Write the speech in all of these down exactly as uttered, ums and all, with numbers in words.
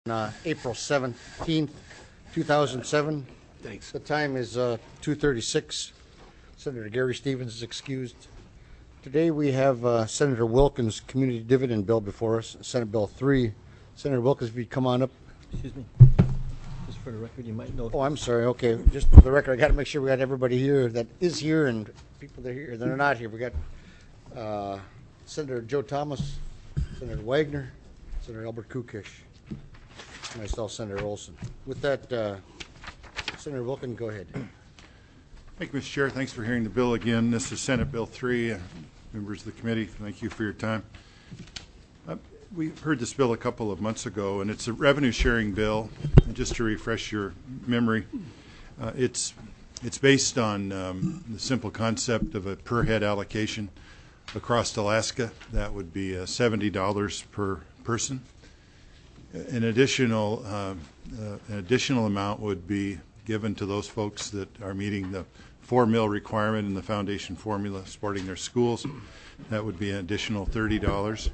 Uh, April seventeenth, two thousand seven. Thanks. The time is uh, two thirty-six. Senator Gary Stevens is excused. Today we have uh, Senator Wilkins' Community Dividend Bill before us, Senate Bill three. Senator Wilkins, if you'd come on up. Excuse me. Just for the record, you might know. Oh, I'm sorry. Okay, just for the record, I got to make sure we got everybody here that is here and people that are here that are not here. We got uh, Senator Joe Thomas, Senator Wagner, Senator Albert Kukish, myself, Senator Olson. With that, uh, Senator Wilkins, go ahead. Thank you, Mister Chair. Thanks for hearing the bill again. This is Senate Bill three. Uh, members of the committee, thank you for your time. Uh, we heard this bill a couple of months ago, and it's a revenue-sharing bill. And just to refresh your memory, uh, it's it's based on um, the simple concept of a per-head allocation across Alaska. That would be uh, seventy dollars per person. An additional, uh, uh, an additional amount would be given to those folks that are meeting the four mil requirement in the foundation formula supporting their schools. That would be an additional thirty dollars.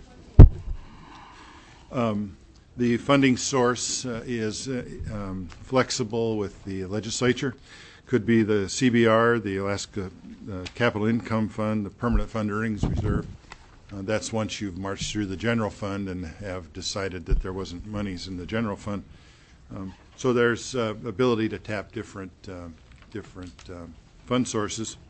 Um, the funding source uh, is uh, um, flexible with the legislature. Could be the C B R, the Alaska uh, Capital Income Fund, the Permanent Fund Earnings Reserve. Uh, that's once you've marched through the general fund and have decided that there wasn't monies in the general fund. Um, so there's uh, ability to tap different uh, different uh, fund sources.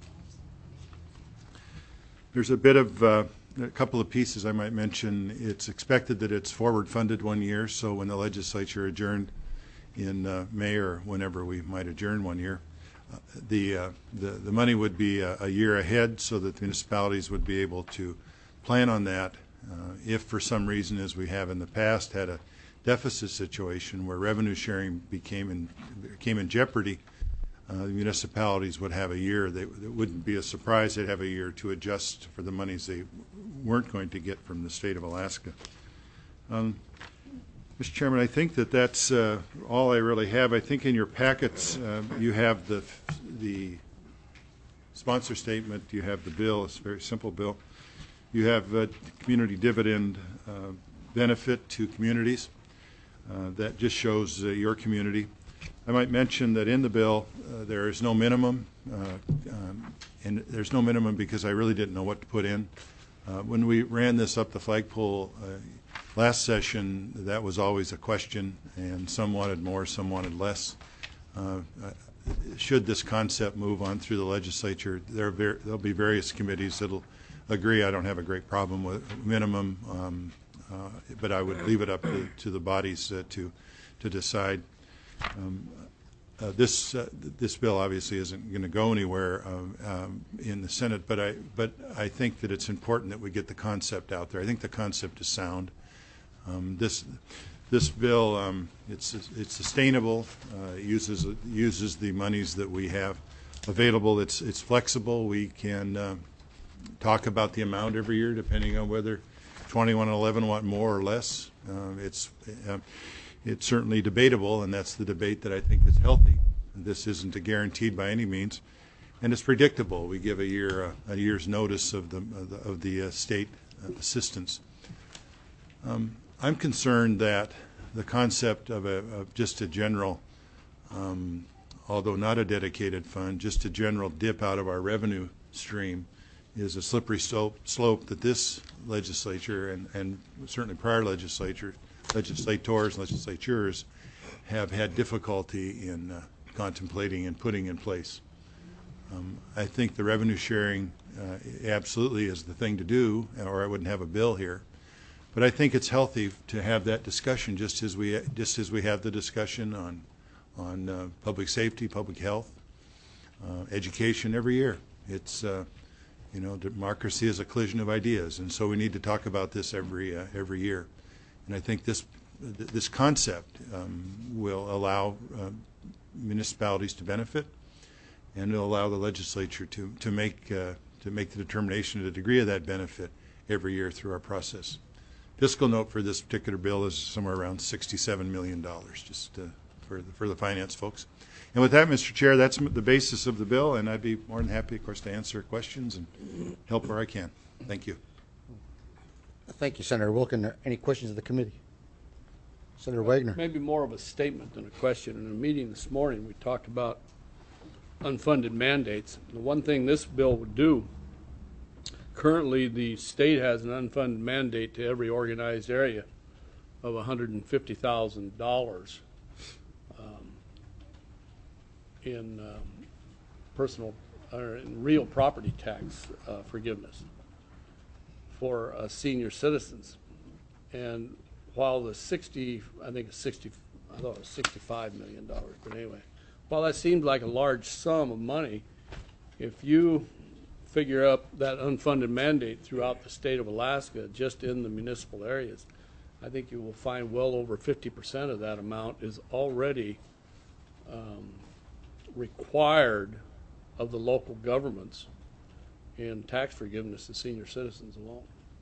There's a bit of uh, a couple of pieces I might mention. It's expected that it's forward funded one year, so when the legislature adjourned in uh, May or whenever we might adjourn one year, uh, the, uh, the the money would be a, a year ahead, so that the municipalities would be able to plan on that. Uh, if for some reason, as we have in the past, had a deficit situation where revenue sharing became in came in jeopardy, uh, the municipalities would have a year. They, it wouldn't be a surprise. They'd have a year to adjust for the monies they weren't going to get from the state of Alaska. Um, Mister Chairman, I think that that's uh, all I really have. I think in your packets uh, you have the the sponsor statement. You have the bill. It's a very simple bill. You have a community dividend uh, benefit to communities. Uh, that just shows uh, your community. I might mention that in the bill uh, there is no minimum, uh, um, and there's no minimum because I really didn't know what to put in. Uh, when we ran this up the flagpole uh, last session, that was always a question, and some wanted more, some wanted less. Uh, should this concept move on through the legislature, there there'll be various committees that'll agree. I don't have a great problem with minimum, um, uh, but I would leave it up to, to the bodies uh, to to decide. Um, uh, this uh, this bill obviously isn't going to go anywhere um, um, in the Senate, but I but I think that it's important that we get the concept out there. I think the concept is sound. Um, this this bill um, it's it's sustainable. Uh, uses uses the monies that we have available. It's it's flexible. We can Uh, talk about the amount every year, depending on whether twenty-one eleven want more or less. Uh, it's uh, it's certainly debatable, and that's the debate that I think is healthy. This isn't a guaranteed by any means, and it's predictable. We give a year uh, a year's notice of the of the, of the uh, state uh, assistance. Um, I'm concerned that the concept of, a, of just a general, um, although not a dedicated fund, just a general dip out of our revenue stream is a slippery slope, slope that this legislature and, and certainly prior legislature, legislators, legislatures have had difficulty in uh, contemplating and putting in place. Um, I think the revenue sharing uh, absolutely is the thing to do, or I wouldn't have a bill here. But I think it's healthy to have that discussion, just as we just as we have the discussion on on uh, public safety, public health, uh, education every year. It's uh, You know, democracy is a collision of ideas, and so we need to talk about this every uh, every year. And I think this th this concept um, will allow uh, municipalities to benefit, and it'll allow the legislature to to make uh, to make the determination of the degree of that benefit every year through our process. Fiscal note for this particular bill is somewhere around sixty-seven million dollars, just uh, for the, for the finance folks. And with that, Mister Chair, that's the basis of the bill, and I'd be more than happy, of course, to answer questions and help where I can. Thank you. Thank you, Senator Wilkins. Any questions of the committee? Senator Wagner. Maybe more of a statement than a question. In a meeting this morning, we talked about unfunded mandates. The one thing this bill would do, currently the state has an unfunded mandate to every organized area of one hundred fifty thousand dollars um, in um, personal or in real property tax uh, forgiveness for uh, senior citizens. And while the sixty, I think it's sixty, I thought it was sixty-five million dollars, but anyway, while that seems like a large sum of money, if you figure up that unfunded mandate throughout the state of Alaska, just in the municipal areas, I think you will find well over fifty percent of that amount is already um, required of the local governments in tax forgiveness to senior citizens alone.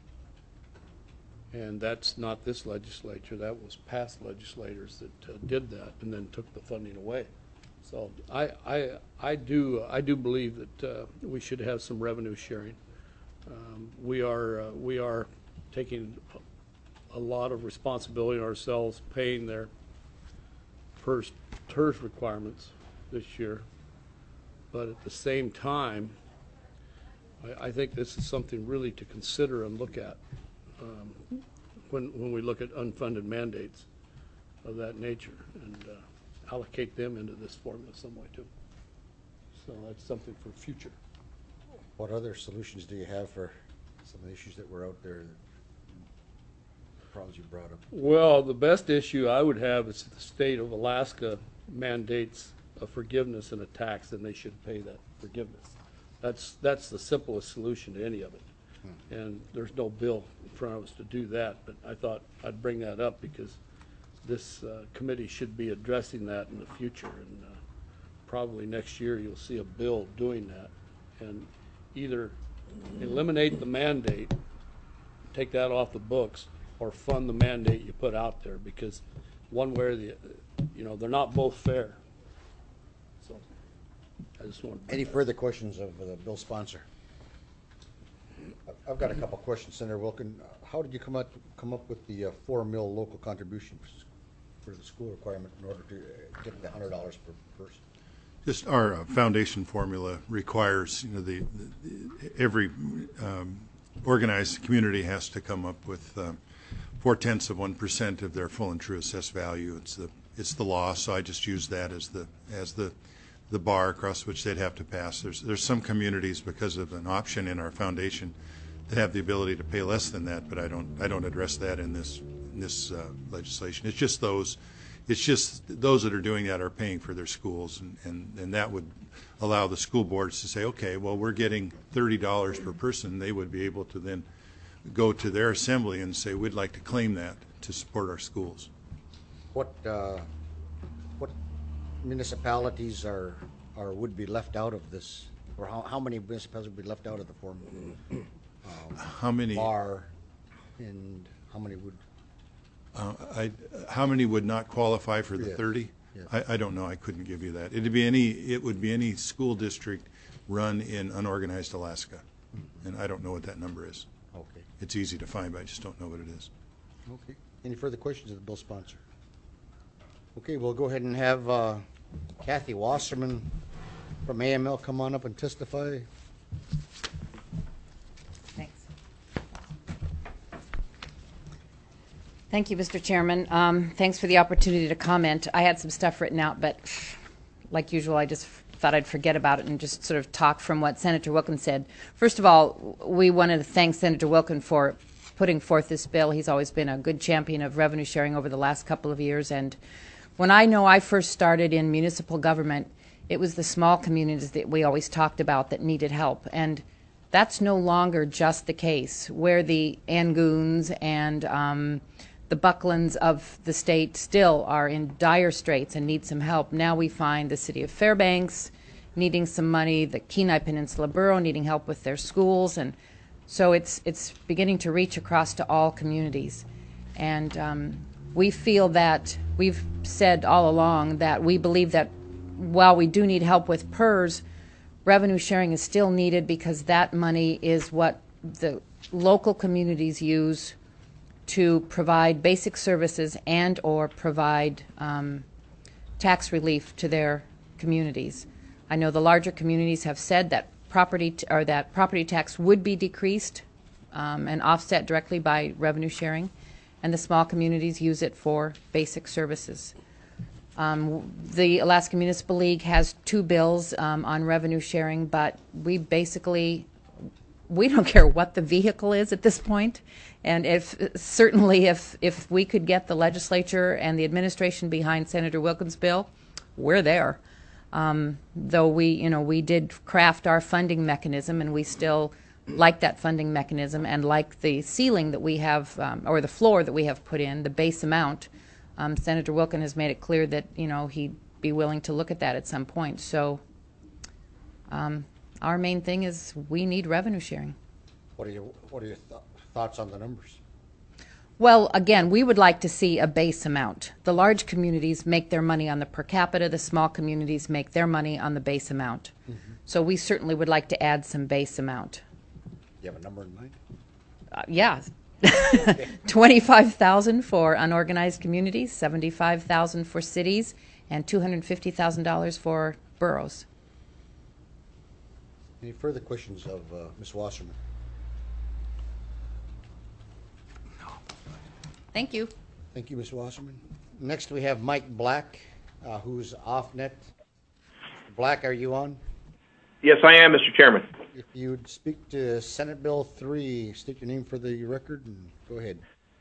And that's not this legislature, that was past legislators that uh, did that and then took the funding away. So I, I, I do I do believe that uh, we should have some revenue sharing. Um, we are uh, we are taking a lot of responsibility on ourselves, paying their first TERS requirements this year, but at the same time, I, I think this is something really to consider and look at um, when when we look at unfunded mandates of that nature, and uh, allocate them into this formula some way too. So that's something for future. What other solutions do you have for some of the issues that were out there, the problems you brought up? Well, the best issue I would have is the state of Alaska mandates a forgiveness and a tax, and they should pay that forgiveness. That's that's the simplest solution to any of it. Hmm. And there's no bill in front of us to do that, but I thought I'd bring that up because this uh, committee should be addressing that in the future, and uh, probably next year you'll see a bill doing that, and either eliminate the mandate, take that off the books, or fund the mandate you put out there, because one way or the, you know, they're not both fair. So I just want to Any further questions of the bill sponsor? I've got a couple questions, Senator Wilken. How did you come up come up with the uh, four mil local contribution for the school requirement in order to uh, get the hundred dollars per person? Just our uh, foundation formula requires, you know, the, the every um, organized community has to come up with uh, four tenths of one percent of their full and true assessed value. It's the it's the law, so I just use that as the as the the bar across which they'd have to pass. There's there's some communities, because of an option in our foundation, that have the ability to pay less than that, but I don't I don't address that in this in this uh, legislation. It's just those. It's just those that are doing that are paying for their schools, and, and, and that would allow the school boards to say, okay, well, we're getting thirty dollars per person. They would be able to then go to their assembly and say, we'd like to claim that to support our schools. What uh, what municipalities are are would be left out of this, or how, how many municipalities would be left out of the form? Um, How many? Bar, and how many would? Uh, I, how many would not qualify for the Yes. thirty? Yes. I, I don't know. I couldn't give you that. It'd be any. It would be any school district run in unorganized Alaska, mm-hmm. and I don't know what that number is. Okay. It's easy to find, but I just don't know what it is. Okay. Any further questions of the bill sponsor? Okay, we'll go ahead and have uh, Kathy Wasserman from A M L come on up and testify. Thanks. Thank you, Mister Chairman. Um, thanks for the opportunity to comment. I had some stuff written out, but like usual, I just thought I'd forget about it and just sort of talk from what Senator Wilken said. First of all, we wanted to thank Senator Wilken for putting forth this bill. He's always been a good champion of revenue sharing over the last couple of years. And when I know I first started in municipal government, it was the small communities that we always talked about that needed help. And that's no longer just the case, where the Angoons and um, the Bucklands of the state still are in dire straits and need some help. Now we find the city of Fairbanks needing some money, the Kenai Peninsula Borough needing help with their schools, and so it's it's beginning to reach across to all communities. And um, we feel that, we've said all along that we believe that while we do need help with P E R S, revenue sharing is still needed, because that money is what the local communities use to provide basic services and or provide um, tax relief to their communities. I know the larger communities have said that property t- or that property tax would be decreased um, and offset directly by revenue sharing, and the small communities use it for basic services. Um, the Alaska Municipal League has two bills um, on revenue sharing, but we basically we don't care what the vehicle is at this point. And if certainly if if we could get the legislature and the administration behind Senator Wilkins' bill, we're there. Um, though we, you know, we did craft our funding mechanism, and we still like that funding mechanism and like the ceiling that we have, um, or the floor that we have put in, the base amount. Um, Senator Wilkin has made it clear that, you know, he'd be willing to look at that at some point. So um, our main thing is we need revenue sharing. What are your, what are your th- thoughts on the numbers? Well, again, we would like to see a base amount. The large communities make their money on the per capita. The small communities make their money on the base amount. Mm-hmm. So we certainly would like to add some base amount. You have a number in mind? Uh, yeah. twenty-five thousand dollars for unorganized communities, seventy-five thousand dollars for cities, and two hundred fifty thousand dollars for boroughs. Any further questions of uh, Miz Wasserman? Thank you. Thank you, Miz Wasserman. Next, we have Mike Black, uh, who's off net. Black, are you on? Yes, I am, Mister Chairman. If you'd speak to Senate Bill three, state your name for the record, and go ahead.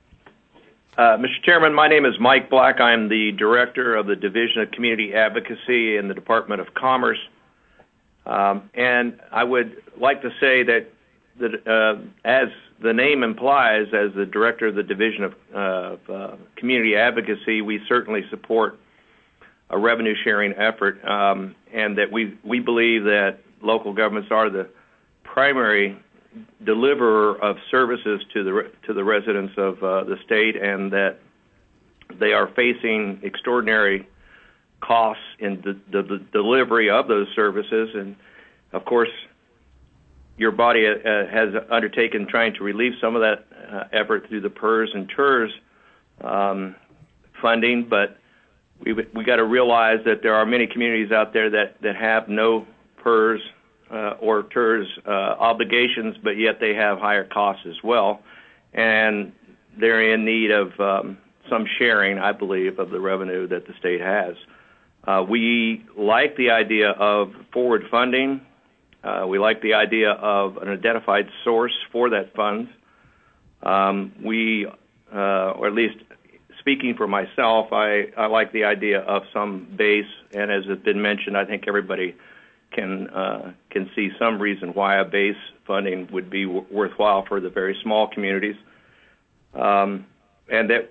Uh, Mister Chairman, my name is Mike Black. I'm the Director of the Division of Community Advocacy in the Department of Commerce. Um, and I would like to say that, that uh, as the name implies, as the Director of the Division of, uh, of uh, Community Advocacy, we certainly support a revenue-sharing effort, um, and that we, we believe that local governments are the primary deliverer of services to the to the residents of uh, the state, and that they are facing extraordinary costs in the, the, the delivery of those services. And of course, your body uh, has undertaken trying to relieve some of that uh, effort through the P E R S and T E R S um, funding, but we we got to realize that there are many communities out there that, that have no P E R S Uh, or T E R S uh, obligations, but yet they have higher costs as well, and they're in need of um, some sharing, I believe, of the revenue that the state has. Uh, we like the idea of forward funding. Uh, we like the idea of an identified source for that fund. Um, we, uh, or at least speaking for myself, I, I like the idea of some base, and as has been mentioned, I think everybody can uh, can see some reason why a base funding would be w- worthwhile for the very small communities, um, and that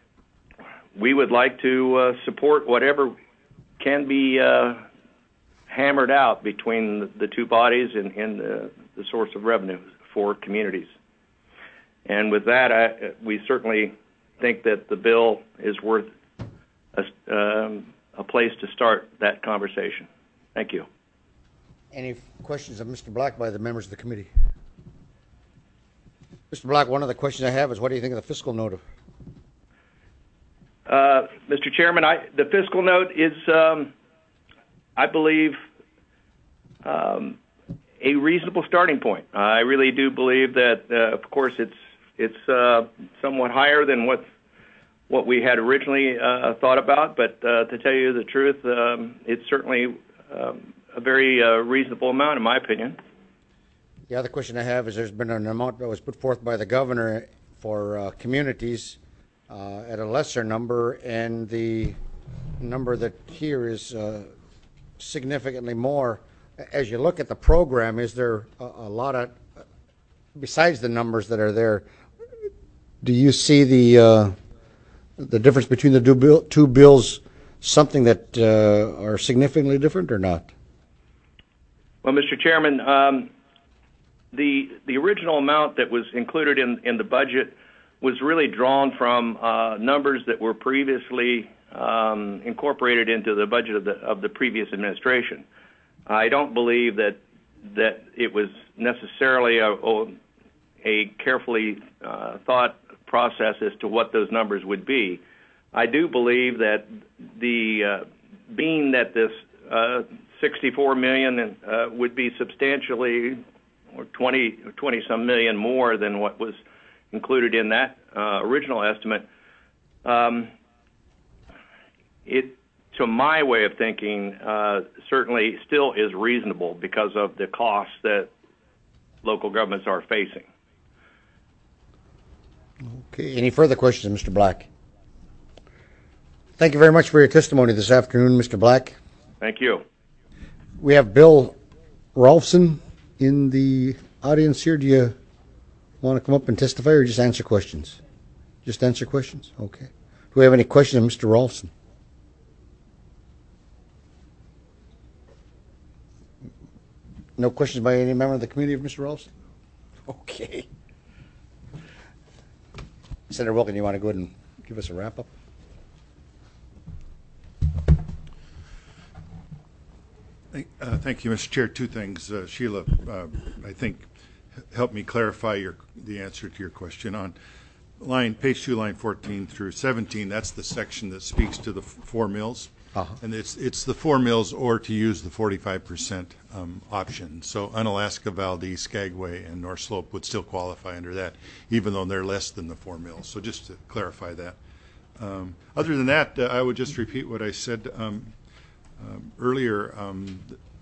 we would like to uh, support whatever can be uh, hammered out between the, the two bodies and, and the, the source of revenue for communities. And with that, I, we certainly think that the bill is worth a, um, a place to start that conversation. Thank you. Any questions of Mister Black by the members of the committee? Mister Black, one of the questions I have is, what do you think of the fiscal note? Of? Uh, Mister Chairman, I, the fiscal note is, um, I believe, um, a reasonable starting point. I really do believe that, uh, of course, it's it's uh, somewhat higher than what what we had originally uh, thought about. But uh, to tell you the truth, um, it's certainly um, a very uh, reasonable amount, in my opinion. The other question I have is, there's been an amount that was put forth by the governor for uh, communities uh, at a lesser number, and the number that here is uh, significantly more. As you look at the program, is there a, a lot of, besides the numbers that are there, do you see the uh, the difference between the two, bill, two bills something that uh, are significantly different or not? Well, Mister Chairman, um, the the original amount that was included in, in the budget was really drawn from uh, numbers that were previously um, incorporated into the budget of the of the previous administration. I don't believe that that it was necessarily a, a carefully uh, thought process as to what those numbers would be. I do believe that the uh, being that this uh, sixty-four million uh, would be substantially or twenty, twenty some million more than what was included in that uh, original estimate. Um, it, to my way of thinking, uh, certainly still is reasonable because of the costs that local governments are facing. Okay, any further questions, Mister Black? Thank you very much for your testimony this afternoon, Mister Black. Thank you. We have Bill Rolfson in the audience here. Do you want to come up and testify or just answer questions? Just answer questions? Okay. Do we have any questions of Mister Rolfson? No questions by any member of the community of Mister Rolfson? Okay. Senator Wilkin, you want to go ahead and give us a wrap-up? Uh, thank you, Mister Chair. Two things. Uh, Sheila, uh, I think, helped me clarify your, the answer to your question. On line, page two, line fourteen through seventeen, that's the section that speaks to the f- four mills. Uh-huh. And it's it's the four mills or to use the forty-five percent um, option. So Unalaska, Valdez, Skagway, and North Slope would still qualify under that, even though they're less than the four mills. So just to clarify that. Um, other than that, uh, I would just repeat what I said um, um, earlier. Um,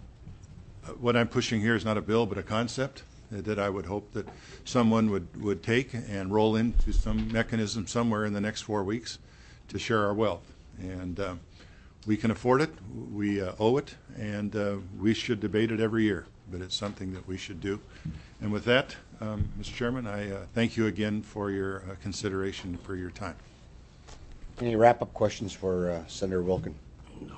what I'm pushing here is not a bill, but a concept that I would hope that someone would, would take and roll into some mechanism somewhere in the next four weeks to share our wealth. And uh, we can afford it, we uh, owe it, and uh, we should debate it every year. But it's something that we should do. And with that, um, Mister Chairman, I uh, thank you again for your uh, consideration, for your time. Any wrap-up questions for uh, Senator Wilkin? No.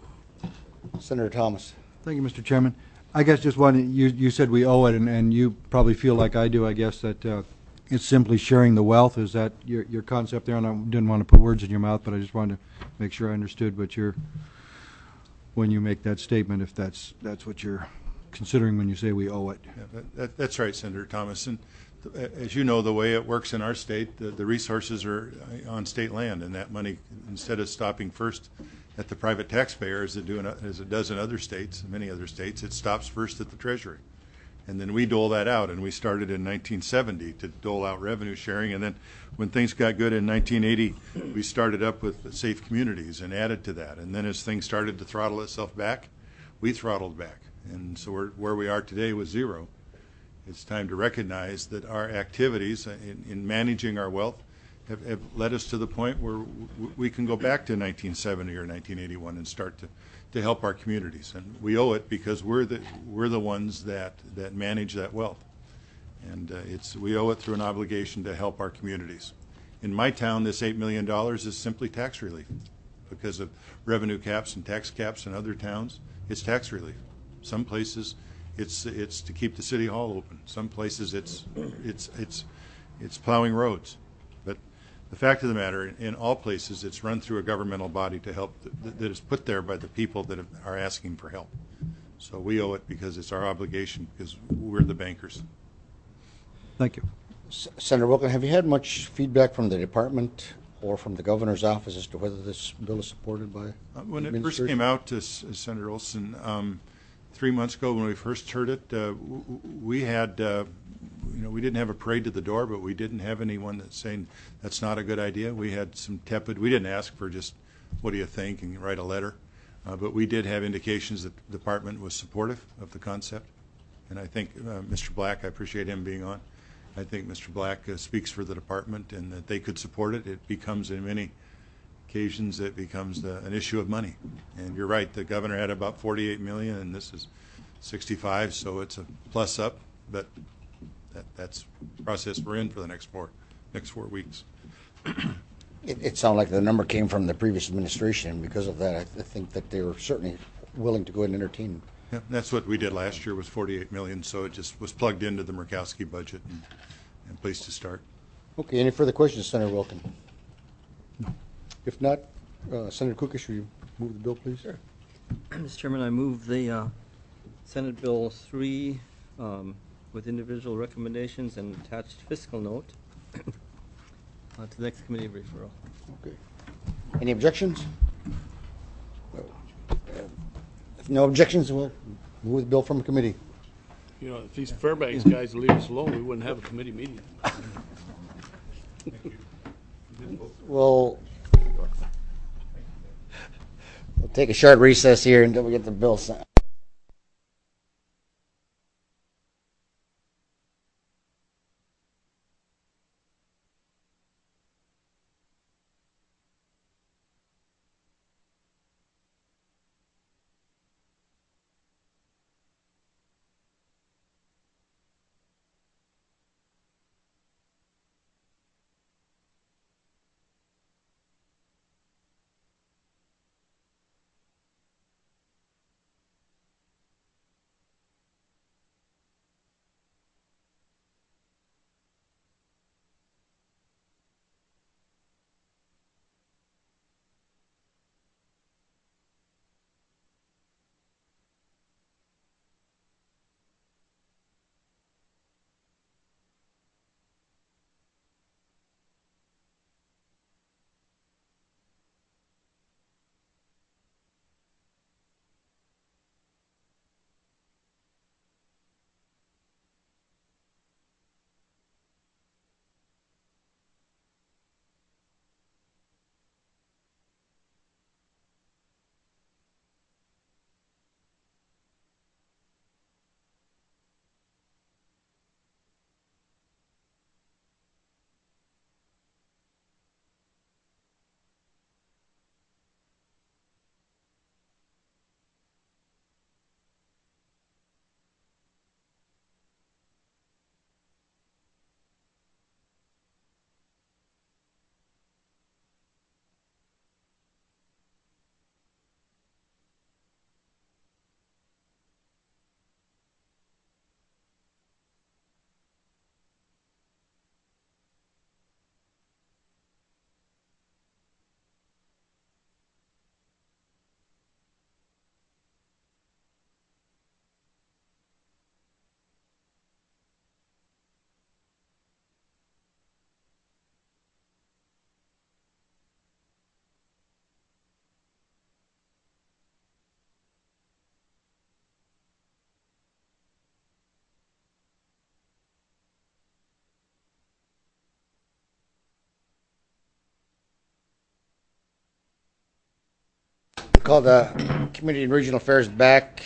Senator Thomas. Thank you, Mister Chairman. I guess just one, you, you said we owe it, and, and you probably feel like I do, I guess, that uh, it's simply sharing the wealth. Is that your, your concept there? And I didn't want to put words in your mouth, but I just wanted to make sure I understood what you're, when you make that statement, if that's, that's what you're considering when you say we owe it. Yeah, that, that, that's right, Senator Thomas. And th- as you know, the way it works in our state, the, the resources are on state land, and that money, instead of stopping first at the private taxpayer, as it, do in, as it does in other states, many other states, it stops first at the Treasury. And then we dole that out, and we started in nineteen seventy to dole out revenue sharing, and then when things got good in nineteen eighty, we started up with Safe Communities and added to that. And then as things started to throttle itself back, we throttled back. And so we're, where we are today with zero, it's time to recognize that our activities in, in managing our wealth have, have led us to the point where w- we can go back to nineteen seventy or nineteen eighty-one and start to, to help our communities. And we owe it because we're the we're the ones that, that manage that wealth. And uh, it's we owe it through an obligation to help our communities. In my town, this eight million dollars is simply tax relief. Because of revenue caps and tax caps in other towns, it's tax relief. Some places it's it's to keep the city hall open. Some places it's it's it's it's plowing roads. But the fact of the matter, in all places, it's run through a governmental body to help that, that is put there by the people that are asking for help. So we owe it because it's our obligation, because we're the bankers. Thank you. S- Senator Wilkin, have you had much feedback from the department or from the governor's office as to whether this bill is supported by Uh, when it first administration? came out, to S- Senator Olson, um, three months ago when we first heard it, uh, w- w- we had, uh, you know, we didn't have a parade to the door, but we didn't have anyone that's saying that's not a good idea. We had some tepid. We didn't ask for just, what do you think, and write a letter. Uh, but we did have indications that the department was supportive of the concept. And I think uh, Mister Black, I appreciate him being on. I think Mister Black uh, speaks for the department and that they could support it. It becomes, in many occasions, it becomes the, an issue of money. And you're right, the governor had about forty-eight million dollars, and this is sixty-five, so it's a plus up. But that, that's the process we're in for the next four, next four weeks. It, it sounded like the number came from the previous administration, and because of that, I, I think that they were certainly willing to go ahead and entertain. Yeah, that's what we did last year, was forty-eight million dollars, so it just was plugged into the Murkowski budget and, and place to start. Okay, any further questions, Senator Wilkin? No. If not, uh, Senator Kukish, will you move the bill, please? Sure. Mister Chairman, I move the uh, Senate Bill three um, with individual recommendations and attached fiscal note uh, to the next committee referral. Okay. Any objections? If no objections, we'll move the bill from committee. You know, if these Fairbanks guys leave us alone, we wouldn't have a committee meeting. We'll, we'll take a short recess here until we get the bill signed. Call the Committee on Regional Affairs back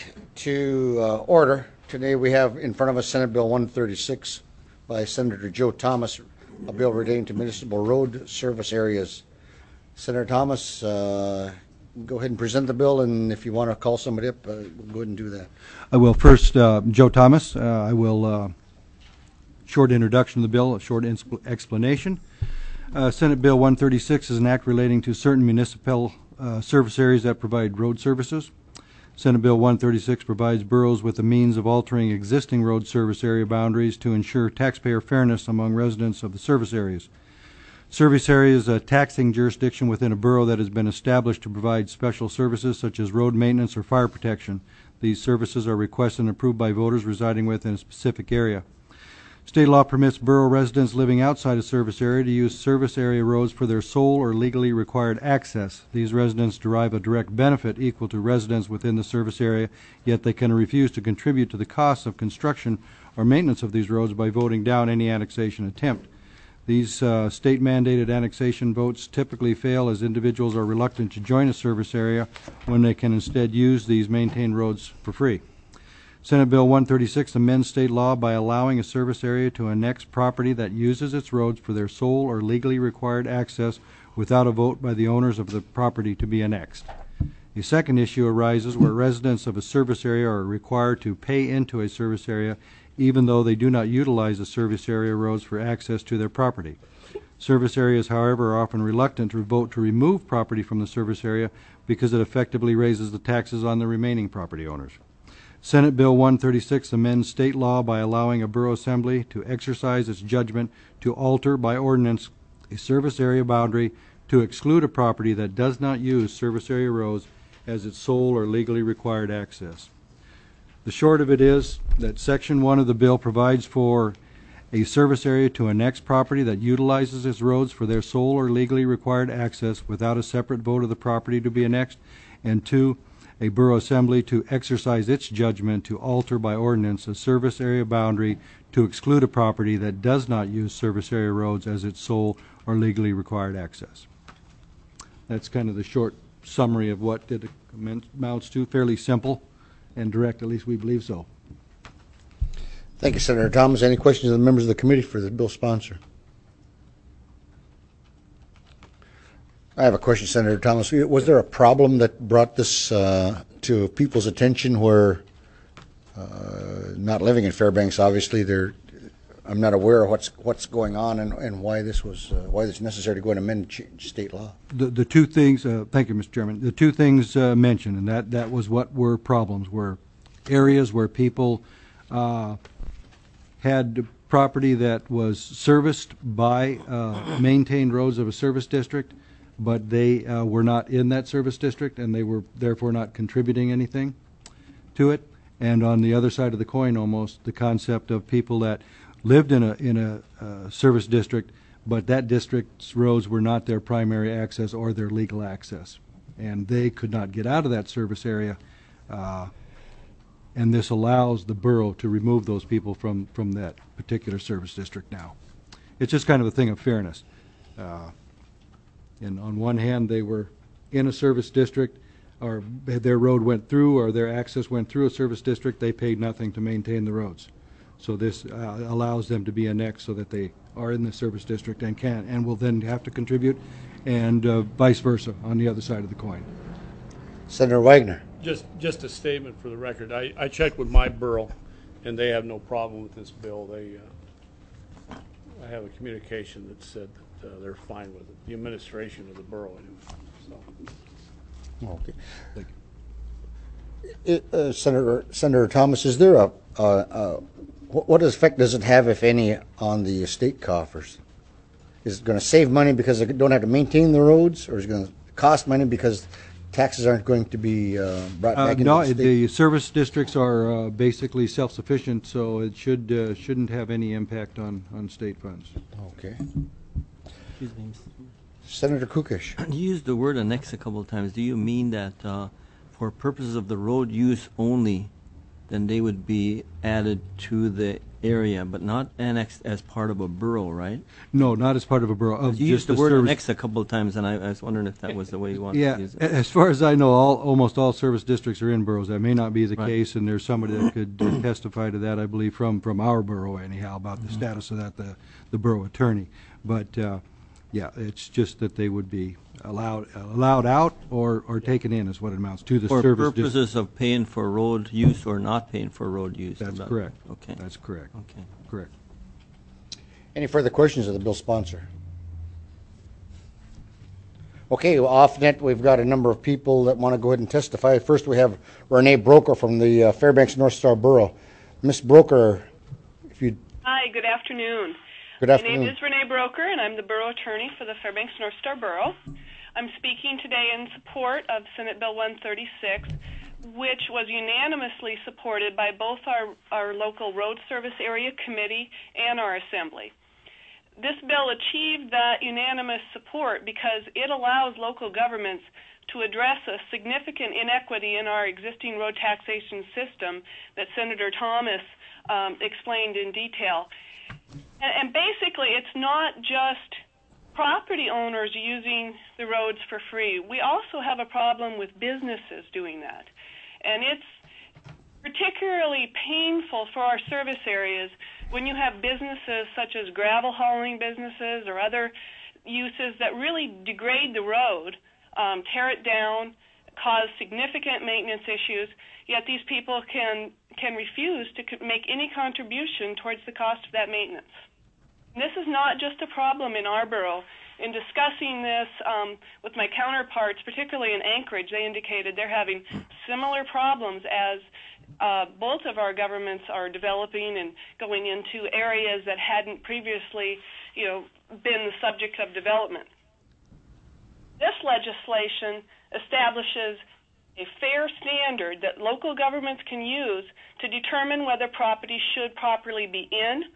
to uh, order. Today we have in front of us Senate Bill one thirty-six by Senator Joe Thomas, a bill relating to municipal road service areas. Senator Thomas, uh, go ahead and present the bill, and if you want to call somebody up, uh, we'll go ahead and do that. I will first, uh, Joe Thomas, uh, I will, uh, short introduction of the bill, a short explanation. Uh, Senate Bill one thirty-six is an act relating to certain municipal uh, service areas that provide road services. Senate Bill one thirty-six provides boroughs with the means of altering existing road service area boundaries to ensure taxpayer fairness among residents of the service areas. Service area is a taxing jurisdiction within a borough that has been established to provide special services such as road maintenance or fire protection. These services are requested and approved by voters residing within a specific area. State law permits borough residents living outside a service area to use service area roads for their sole or legally required access. These residents derive a direct benefit equal to residents within the service area, yet they can refuse to contribute to the costs of construction or maintenance of these roads by voting down any annexation attempt. These uh, state-mandated annexation votes typically fail as individuals are reluctant to join a service area when they can instead use these maintained roads for free. Senate Bill one thirty-six amends state law by allowing a service area to annex property that uses its roads for their sole or legally required access without a vote by the owners of the property to be annexed. A second issue arises where residents of a service area are required to pay into a service area even though they do not utilize the service area roads for access to their property. Service areas, however, are often reluctant to vote to remove property from the service area because it effectively raises the taxes on the remaining property owners. Senate Bill one thirty-six amends state law by allowing a borough assembly to exercise its judgment to alter by ordinance a service area boundary to exclude a property that does not use service area roads as its sole or legally required access. The short of it is that Section one of the bill provides for a service area to annex property that utilizes its roads for their sole or legally required access without a separate vote of the property to be annexed, and two, a borough assembly to exercise its judgment to alter by ordinance a service area boundary to exclude a property that does not use service area roads as its sole or legally required access. That's kind of the short summary of what it amounts to. Fairly simple and direct, at least we believe so. Thank you, Senator Thomas. Any questions of the members of the committee for the bill sponsor? I have a question, Senator Thomas. Was there a problem that brought this uh, to people's attention where, uh, not living in Fairbanks, obviously, they're, I'm not aware of what's what's going on and, and why this was uh, why it's necessary to go and amend ch state law? The the two things. Uh, thank you, Mister Chairman. The two things uh, mentioned, and that that was what were problems, were areas where people uh, had property that was serviced by uh, maintained roads of a service district, but they uh, were not in that service district, and they were therefore not contributing anything to it. And on the other side of the coin, almost, the concept of people that lived in a in a uh, service district, but that district's roads were not their primary access or their legal access, and they could not get out of that service area. Uh, and this allows the borough to remove those people from from that particular service district now. It's just kind of a thing of fairness. Uh, and on one hand, they were in a service district, or their road went through, or their access went through a service district. They paid nothing to maintain the roads. So this uh, allows them to be annexed so that they are in the service district and can and will then have to contribute, and uh, vice versa on the other side of the coin. Senator Wagner. Just, just a statement for the record. I, I checked with my borough, and they have no problem with this bill. They, uh, I have a communication that said that uh, they're fine with it. The administration of the borough, anyway. So. Okay. It, uh, Senator Senator Thomas, is there a uh, uh, what, what effect does it have, if any, on the state coffers? Is it going to save money because they don't have to maintain the roads, or is it going to cost money because taxes aren't going to be uh, brought Uh, back into no, the state? the service districts are uh, basically self-sufficient, so it should uh, shouldn't have any impact on on state funds. Okay. Excuse me. Senator Kukish. You used the word annex a couple of times. Do you mean that uh, for purposes of the road use only, then they would be added to the area, but not annexed as part of a borough, right? No, not as part of a borough. Of You just used the the word service. annex a couple of times, and I, I was wondering if that was the way you wanted Yeah, to use it. a- as far as I know, all almost all service districts are in boroughs. That may not be the Right. case, and there's somebody that could uh, testify to that, I believe, from from our borough anyhow, about the status of that, the the borough attorney. But uh, yeah, it's just that they would be allowed allowed out or or taken in, is what it amounts to, the For service district. purposes of paying for road use or not paying for road use. That's About- correct. Okay. That's correct. Okay. Correct. Any further questions of the bill sponsor? Okay, well, off net, we've got a number of people that want to go ahead and testify. First, we have Renee Broker from the uh, Fairbanks North Star Borough. Miss Broker, if you Hi, good afternoon. good My afternoon. name is Renee Broker, and I'm the Borough Attorney for the Fairbanks North Star Borough. I'm speaking today in support of Senate Bill one thirty-six, which was unanimously supported by both our, our local road service area committee and our assembly. This bill achieved that unanimous support because it allows local governments to address a significant inequity in our existing road taxation system that Senator Thomas um, explained in detail. And, and basically, it's not just property owners using the roads for free. We also have a problem with businesses doing that. And it's particularly painful for our service areas when you have businesses such as gravel hauling businesses or other uses that really degrade the road, um, tear it down, cause significant maintenance issues, yet these people can, can refuse to co- make any contribution towards the cost of that maintenance. And this is not just a problem in our borough. In discussing this um, with my counterparts, particularly in Anchorage, they indicated they're having similar problems as uh, both of our governments are developing and going into areas that hadn't previously, you know, been the subject of development. This legislation establishes a fair standard that local governments can use to determine whether property should properly be in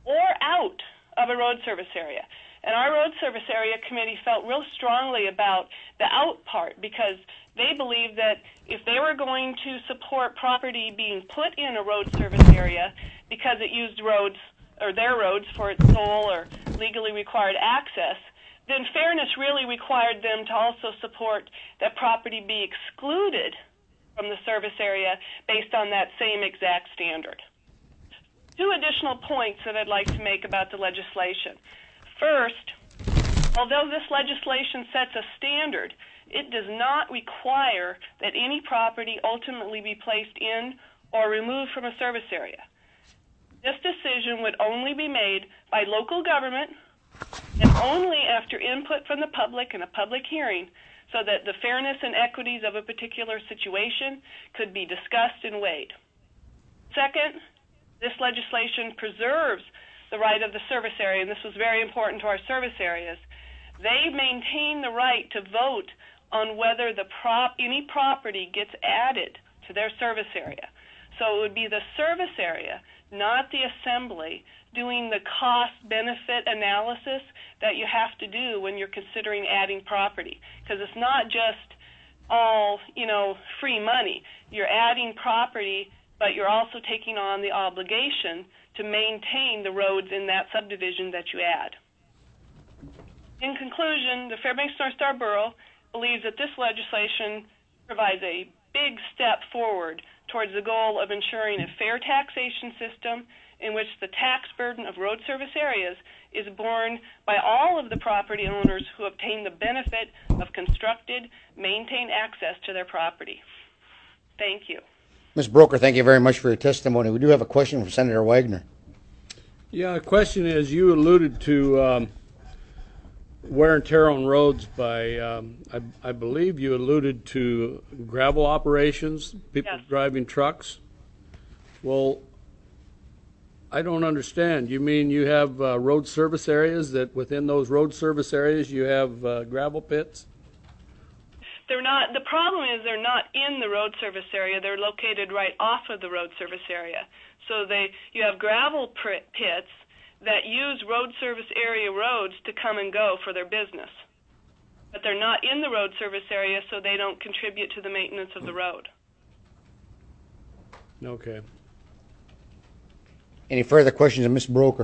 or out of a road service area. And our road service area committee felt real strongly about the out part because they believed that if they were going to support property being put in a road service area because it used roads or their roads for its sole or legally required access, then fairness really required them to also support that property be excluded from the service area based on that same exact standard. Two additional points that I'd like to make about the legislation. First, although this legislation sets a standard, it does not require that any property ultimately be placed in or removed from a service area. This decision would only be made by local government and only after input from the public in a public hearing so that the fairness and equities of a particular situation could be discussed and weighed. Second, this legislation preserves the right of the service area, and this was very important to our service areas. They maintain the right to vote on whether the prop, any property gets added to their service area. So it would be the service area, not the assembly, doing the cost-benefit analysis that you have to do when you're considering adding property. Because it's not just all, you know, free money. You're adding property, but you're also taking on the obligation to maintain the roads in that subdivision that you add. In conclusion, the Fairbanks North Star Borough believes that this legislation provides a big step forward towards the goal of ensuring a fair taxation system in which the tax burden of road service areas is borne by all of the property owners who obtain the benefit of constructed, maintained access to their property. Thank you. Miz Broker, thank you very much for your testimony. We do have a question from Senator Wagner. Yeah, the question is, you alluded to um, wear and tear on roads by, um, I, I believe you alluded to gravel operations, people Yes. driving trucks. Well, I don't understand. You mean you have uh, road service areas that within those road service areas you have uh, gravel pits? They're not, the problem is they're not in the road service area. They're located right off of the road service area. So they, you have gravel pits that use road service area roads to come and go for their business. But they're not in the road service area, so they don't contribute to the maintenance of the road. Okay. Any further questions of Miz Broker?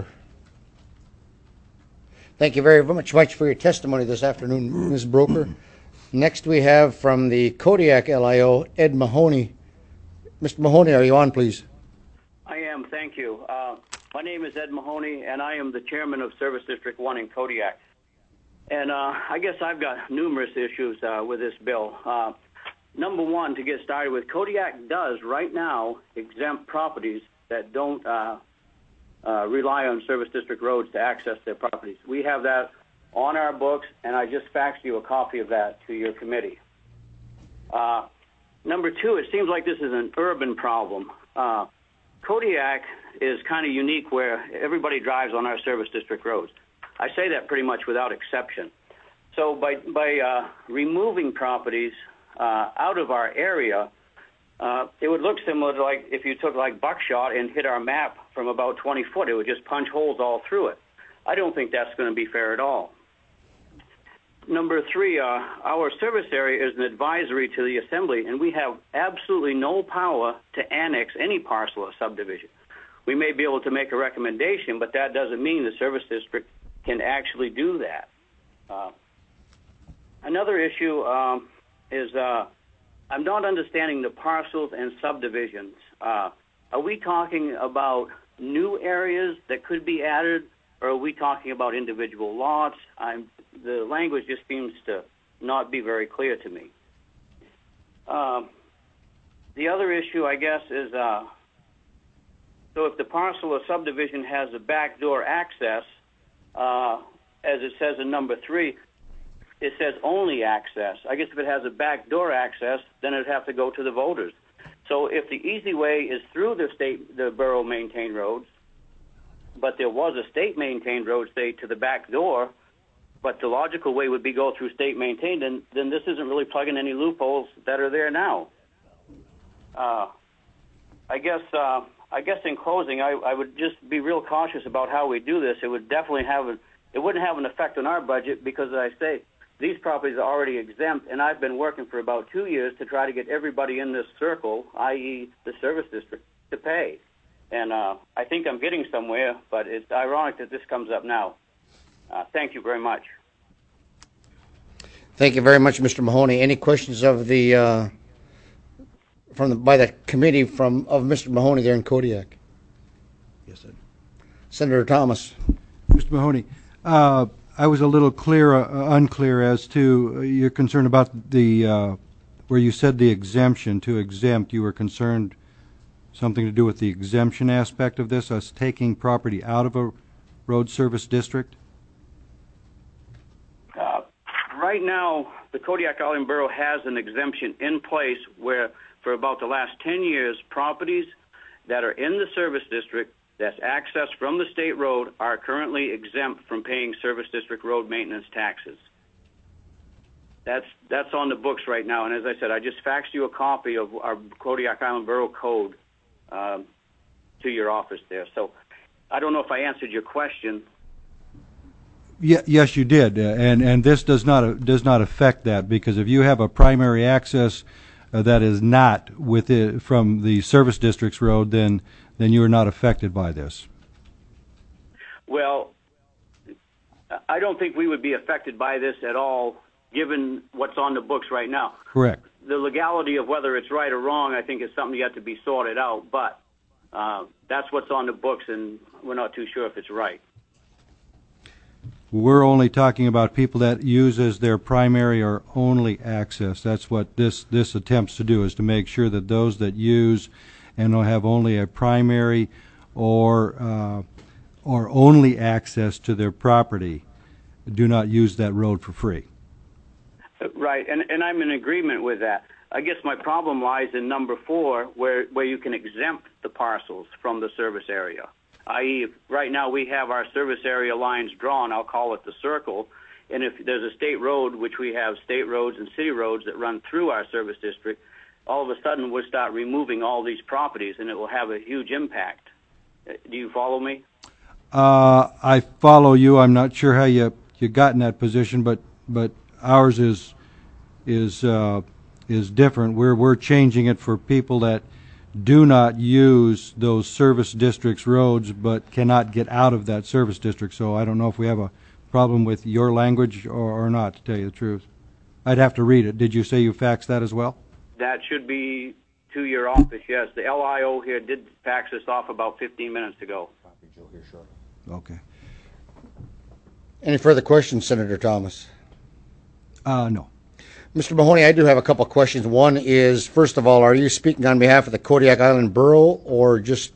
Thank you very much, much for your testimony this afternoon, Miz Broker. Next we have from the Kodiak L I O, Ed Mahoney. Mister Mahoney, are you on, please? I am, thank you. Uh, my name is Ed Mahoney, and I am the chairman of Service District one in Kodiak. And uh, I guess I've got numerous issues uh, with this bill. Uh, number one, to get started with, Kodiak does right now exempt properties that don't uh, uh, rely on Service District roads to access their properties. We have that on our books, and I just faxed you a copy of that to your committee. Uh, number two, it seems like this is an urban problem. Uh, Kodiak is kind of unique where everybody drives on our Service District roads. I say that pretty much without exception. So by, by uh, removing properties uh, out of our area, uh, it would look similar to like if you took like buckshot and hit our map from about twenty foot. It would just punch holes all through it. I don't think that's going to be fair at all. Number three, uh, our service area is an advisory to the Assembly, and we have absolutely no power to annex any parcel or subdivision. We may be able to make a recommendation, but that doesn't mean the Service District can actually do that. Uh, another issue um, is uh, I'm not understanding the parcels and subdivisions. Uh, are we talking about new areas that could be added, or are we talking about individual lots? I'm, the language just seems to not be very clear to me. Um, the other issue, I guess, is uh, so if the parcel or subdivision has a backdoor access, uh, as it says in number three, it says only access. I guess if it has a backdoor access, then it would have to go to the voters. So if the easy way is through the state, the borough maintained roads, but there was a state maintained road, say, to the back door, but the logical way would be go through state maintained, and then this isn't really plugging any loopholes that are there now. Uh, I guess uh, I guess in closing, I, I would just be real cautious about how we do this. It would definitely have a, it wouldn't have an effect on our budget because, as I say, these properties are already exempt, and I've been working for about two years to try to get everybody in this circle, that is the service district, to pay. And uh, I think I'm getting somewhere, but it's ironic that this comes up now. Uh, thank you very much. Thank you very much, Mister Mahoney. Any questions of the uh, from the, by the committee from of Mister Mahoney there in Kodiak? Yes, sir. Senator Thomas. Mister Mahoney, uh, I was a little clear, uh, unclear as to uh, your concern about the uh, where you said the exemption to exempt. You were concerned something to do with the exemption aspect of this, us taking property out of a road service district. Uh, right now, the Kodiak Island Borough has an exemption in place where, for about the last ten years, properties that are in the service district that's accessed from the state road are currently exempt from paying service district road maintenance taxes. That's that's on the books right now, and as I said, I just faxed you a copy of our Kodiak Island Borough Code um, to your office there. So I don't know if I answered your question. Ye- yes, you did, uh, and and this does not uh, does not affect that, because if you have a primary access uh, that is not with it from the service district's road, then then you are not affected by this. Well, I don't think we would be affected by this at all, given what's on the books right now. Correct. The legality of whether it's right or wrong, I think, is something yet to be sorted out, but uh, that's what's on the books, and we're not too sure if it's right. We're only talking about people that use as their primary or only access. That's what this this attempts to do, is to make sure that those that use and will have only a primary or uh, or only access to their property do not use that road for free. Right, and, and I'm in agreement with that. I guess my problem lies in number four, where, where you can exempt the parcels from the service area. that is, right now we have our service area lines drawn, I'll call it the circle, and if there's a state road, which we have state roads and city roads that run through our service district, all of a sudden we'll start removing all these properties, and it will have a huge impact. Do you follow me? Uh, I follow you. I'm not sure how you you got in that position, but but ours is is uh, is different. We're we're changing it for people that do not use those service districts roads, but cannot get out of that service district. So I don't know if we have a problem with your language or, or not, to tell you the truth. I'd have to read it. Did you say you faxed that as well? That should be to your office, yes. The L I O here did fax us off about fifteen minutes ago. Okay. Any further questions, Senator Thomas? Uh, no. Mister Mahoney, I do have a couple of questions. One is, first of all, are you speaking on behalf of the Kodiak Island Borough, or just...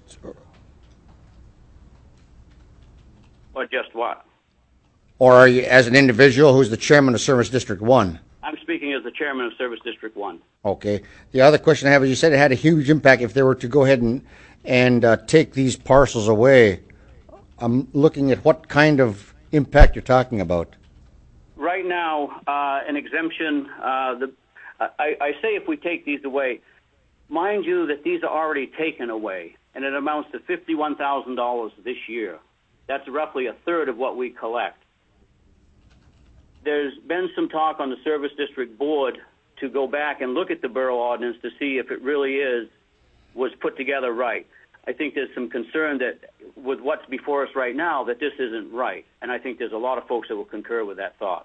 Or just what? Or are you as an individual who's the chairman of Service District one? I'm speaking as the chairman of Service District one. Okay. The other question I have is, you said it had a huge impact if they were to go ahead and, and uh, take these parcels away. I'm looking at what kind of impact you're talking about. Right now, uh, an exemption, uh, the, I, I say if we take these away, mind you that these are already taken away, and it amounts to fifty-one thousand dollars this year. That's roughly a third of what we collect. There's been some talk on the Service District Board to go back and look at the borough ordinance to see if it really is, was put together right. I think there's some concern that with what's before us right now, that this isn't right. And I think there's a lot of folks that will concur with that thought.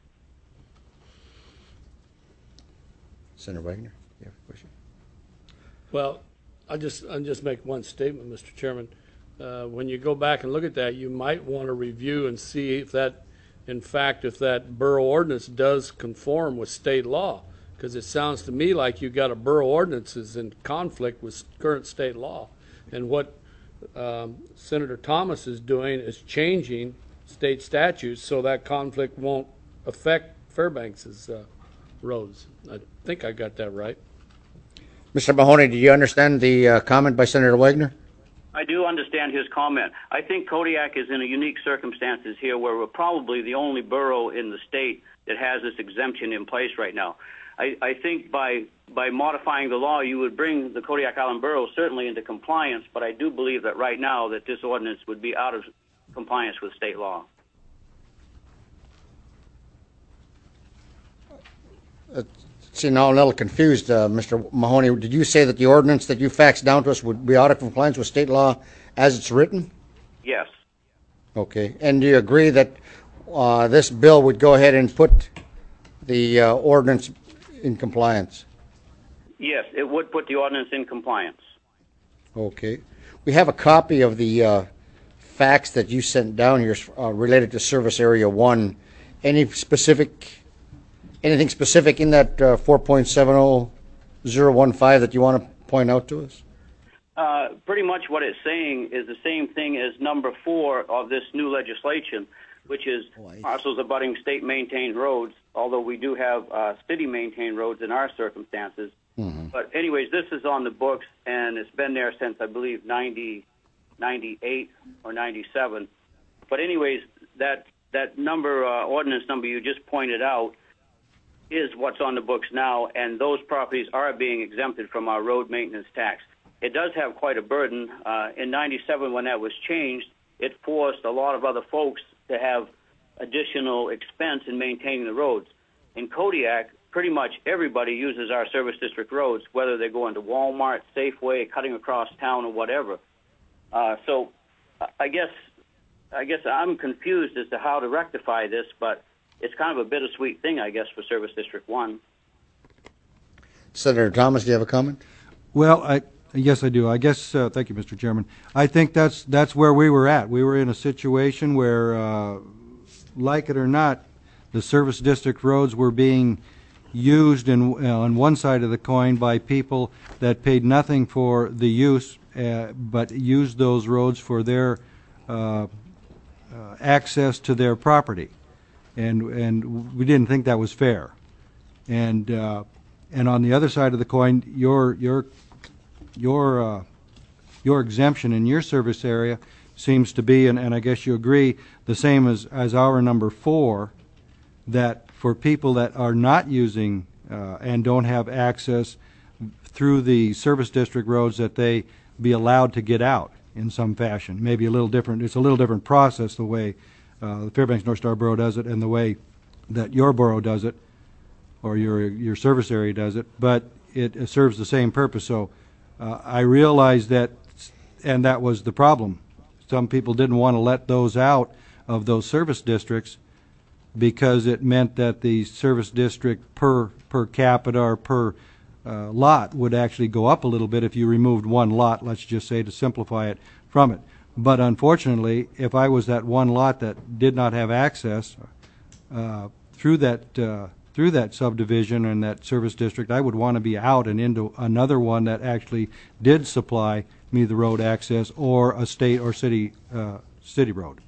Senator Wagner, you have a question? Well, I'll just, I'll just make one statement, Mister Chairman. Uh, when you go back and look at that, you might want to review and see if that, in fact, if that borough ordinance does conform with state law, because it sounds to me like you got a borough ordinance is in conflict with current state law. And what um, Senator Thomas is doing is changing state statutes so that conflict won't affect Fairbanks's uh, roads. I think I got that right. Mister Mahoney, do you understand the uh, comment by Senator Wagner? I do understand his comment. I think Kodiak is in a unique circumstances here where we're probably the only borough in the state that has this exemption in place right now. I, I think by by modifying the law, you would bring the Kodiak Island Borough certainly into compliance, but I do believe that right now that this ordinance would be out of compliance with state law. Uh, See, now I'm a little confused, uh, Mister Mahoney. Did you say that the ordinance that you faxed down to us would be out of compliance with state law as it's written? Yes. Okay. And do you agree that uh, this bill would go ahead and put the uh, ordinance in compliance? Yes, it would put the ordinance in compliance. Okay. We have a copy of the uh, fax that you sent down here uh, related to Service Area one. Any specific... Anything specific in that uh, four point seven zero zero one five that you want to point out to us? Uh, pretty much what it's saying is the same thing as number four of this new legislation, which is parcels abutting state-maintained roads, although we do have uh, city-maintained roads in our circumstances. Mm-hmm. But anyways, this is on the books, and it's been there since, I believe, ninety, ninety-eight or ninety-seven. But anyways, that, that number, uh, ordinance number you just pointed out, is what's on the books now, and those properties are being exempted from our road maintenance tax. It does have quite a burden. Uh, in ninety-seven, when that was changed, it forced a lot of other folks to have additional expense in maintaining the roads. In Kodiak, pretty much everybody uses our service district roads, whether they're going to Walmart, Safeway, cutting across town, or whatever. Uh, so I guess, I guess I'm confused as to how to rectify this, but it's kind of a bittersweet thing, I guess, for Service District one. Senator Thomas, do you have a comment? Well, I yes, I do. I guess, uh, thank you, Mister Chairman. I think that's that's where we were at. We were in a situation where, uh, like it or not, the service district roads were being used in, uh, on one side of the coin by people that paid nothing for the use, uh, but used those roads for their uh, uh, access to their property. And and we didn't think that was fair, and uh, and on the other side of the coin, your your your uh, your exemption in your service area seems to be, and, and I guess you agree, the same as as our number four, that for people that are not using uh, and don't have access through the service district roads, that they be allowed to get out in some fashion. Maybe a little different. It's a little different process the way Uh, the Fairbanks North Star Borough does it and the way that your borough does it, or your your service area does it, but it, it serves the same purpose. So uh, I realize that, and that was the problem. Some people didn't want to let those out of those service districts because it meant that the service district per per capita or per uh, lot would actually go up a little bit if you removed one lot, let's just say, to simplify it, from it. But unfortunately, if I was that one lot that did not have access uh, through that uh, through that subdivision and that service district, I would want to be out and into another one that actually did supply me the road access, or a state or city uh, city road.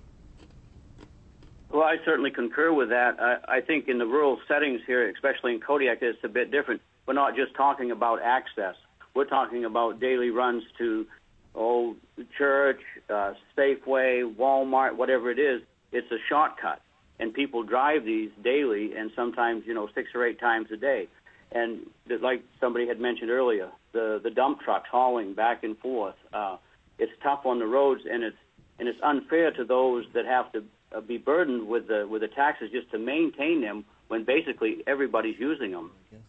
Well, I certainly concur with that. I, I think in the rural settings here, especially in Kodiak, it's a bit different. We're not just talking about access. We're talking about daily runs to oh, church, uh, Safeway, Walmart, whatever it is. It's a shortcut, and people drive these daily, and sometimes, you know, six or eight times a day. And like somebody had mentioned earlier, the the dump trucks hauling back and forth. Uh, it's tough on the roads, and it's and it's unfair to those that have to uh, be burdened with the with the taxes just to maintain them when basically everybody's using them.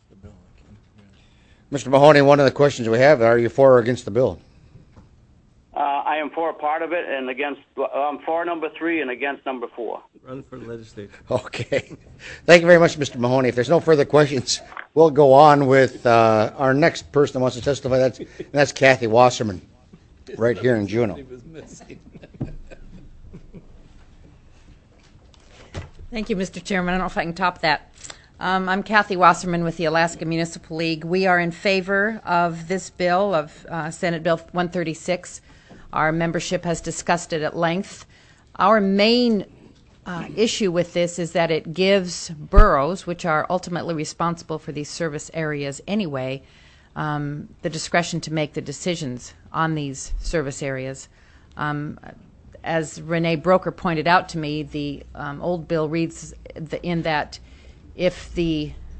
Mister Mahoney, one of the questions we have: are you for or against the bill? Uh, I am for a part of it, and against. I'm for number three and against number four. Run for legislature. Okay. Thank you very much, Mister Mahoney. If there's no further questions, we'll go on with uh, our next person that wants to testify. That's and that's Kathy Wasserman, right here in Juneau. Thank you, Mister Chairman. I don't know if I can top that. Um, I'm Kathy Wasserman with the Alaska Municipal League. We are in favor of this bill, of uh, Senate Bill one thirty-six. Our membership has discussed it at length. Our main uh, issue with this is that it gives boroughs, which are ultimately responsible for these service areas anyway, um, the discretion to make the decisions on these service areas. Um, as Renee Broker pointed out to me, the um, old bill reads the, in that if the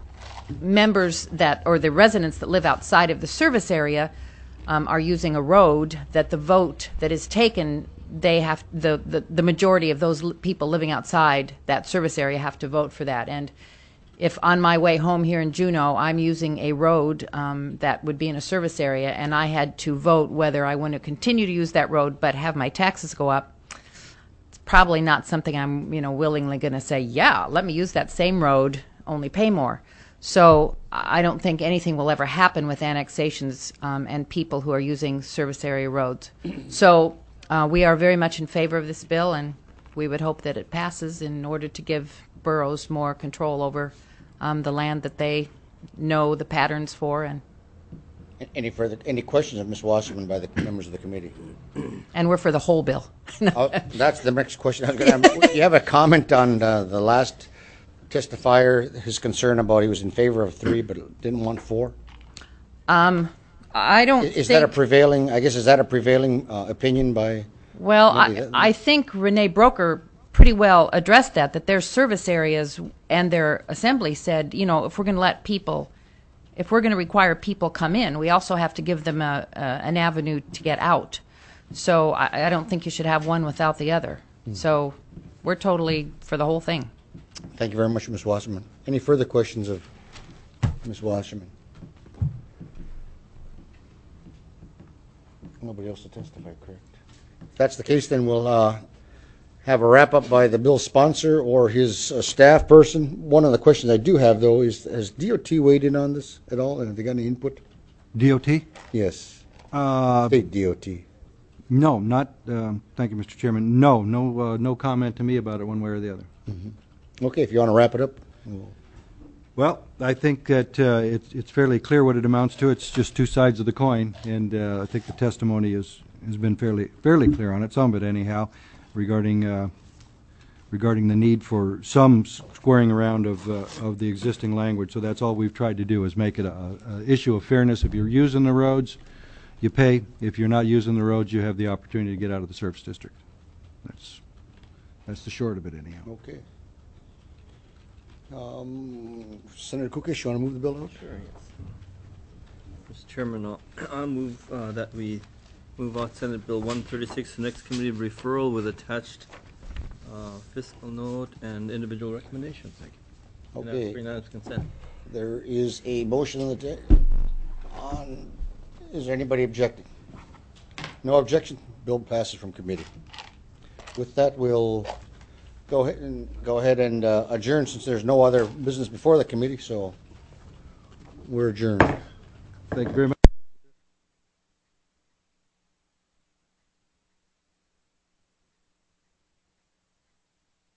members that, or the residents that live outside of the service area um, are using a road, that the vote that is taken, they have, the, the, the majority of those li- people living outside that service area have to vote for that. And if on my way home here in Juneau, I'm using a road um, that would be in a service area, and I had to vote whether I want to continue to use that road but have my taxes go up, it's probably not something I'm, you know, willingly going to say, yeah, let me use that same road, only pay more. So I don't think anything will ever happen with annexations um, and people who are using service area roads. So uh, we are very much in favor of this bill, and we would hope that it passes in order to give boroughs more control over um, the land that they know the patterns for. And Any further, any questions of Miz Wasserman by the members of the committee? and we're for the whole bill. Oh, that's the next question I was going to have. You have a comment on uh, the last testifier, his concern about he was in favor of three but didn't want four? Um, I don't Is think... that a prevailing, I guess, is that a prevailing uh, opinion by? Well, Maybe I, that- I think Renee Broker pretty well addressed that, that their service areas and their assembly said, you know, if we're going to let people, if we're going to require people come in, we also have to give them a, a, an avenue to get out. So I, I don't think you should have one without the other. Hmm. So we're totally for the whole thing. Thank you very much, Miz Wasserman. Any further questions of Miz Wasserman? Nobody else to testify, correct? If that's the case, then we'll uh, have a wrap-up by the bill sponsor or his uh, staff person. One of the questions I do have, though, is has D O T weighed in on this at all, and have they got any input? D O T? Yes, Uh, state D O T. no, not, um, thank you, Mister Chairman. No, no, uh, no comment to me about it one way or the other. Okay, if you want to wrap it up. we'll- Well, I think that uh, it's it's fairly clear what it amounts to. It's just two sides of the coin, and uh, I think the testimony is, has been fairly fairly clear on it, some of it anyhow, regarding uh, regarding the need for some squaring around of uh, of the existing language. So that's all we've tried to do, is make it a, a issue of fairness. If you're using the roads, you pay. If you're not using the roads, you have the opportunity to get out of the service district. That's that's the short of it anyhow. Okay. Um, Senator Kukish, you want to move the bill out? Sure, yes. Mister Chairman, I'll, I'll move uh, that we move on Senate Bill one thirty-six to the next committee of referral with attached uh, fiscal note and individual recommendations. And ask Okay. for unanimous consent. There is a motion on the, ta- on, is there anybody objecting? No objection, bill passes from committee. With that, we'll go ahead and, go ahead and uh, adjourn, since there's no other business before the committee, so we're adjourned. Thank you very much.